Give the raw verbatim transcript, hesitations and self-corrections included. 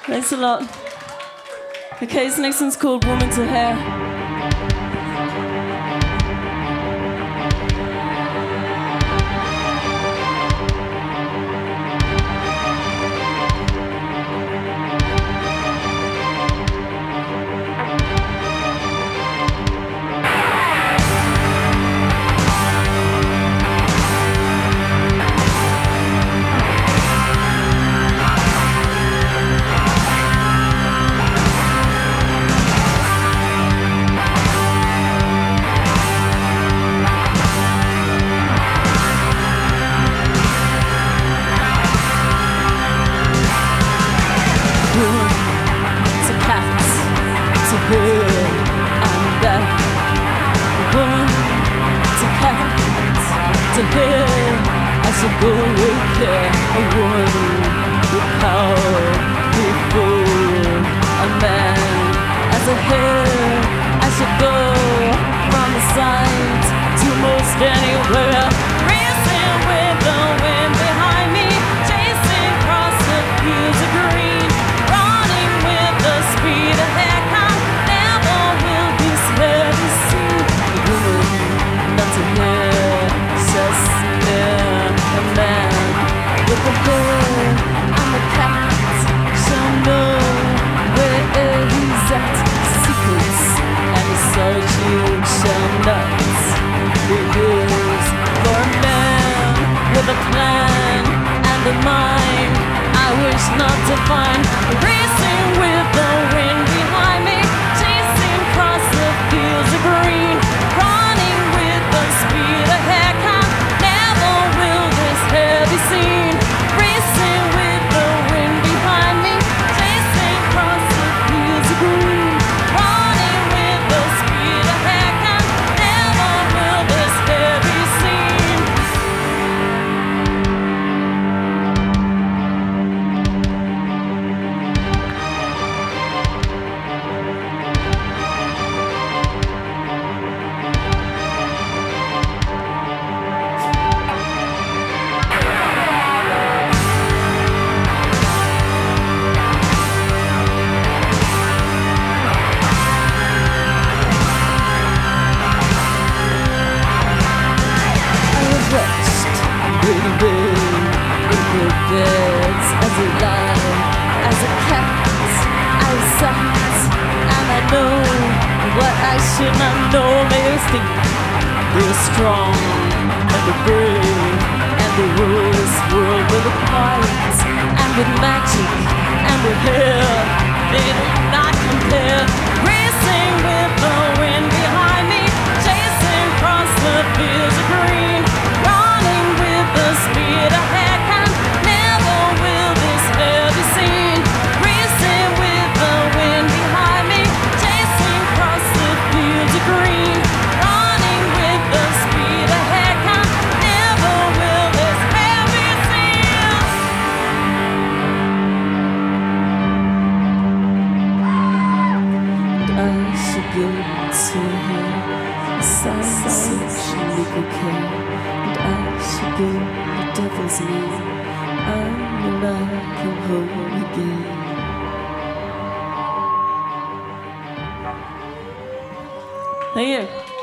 Thanks a lot. Okay, this next one's called Woman to Hair. To hear as a girl with care, a woman with power, before a man as a hair, as a girl from the sight to most anywhere, racing with the wind behind me, chasing across the fields of green, running with the speed of hair count, never will this hair be seen. A woman, not to hear. Just near a man with the hair and the cat shall know where he's at. Secrets and his searching shall not reveal for a man with a plan and a mind I wish not to find. Racing with the wind behind me, chasing across the fields of green, running with the speed of hair. Seen, racing with the wind behind me, chasing across the fields of green, running with the speed of hair count, never will this hair be seen. Beds as a lion, as a cat, out of sight, and I know what I should not know. Makes me think we're strong and we're brave, and the rules world with the fight, and with magic and with hair, they do not compare. Racing with the wind behind me, chasing across the fields of green, running with the speed of hair. Go to her, such legal care, and I should go the devil's name. I will not come home again. Thank you.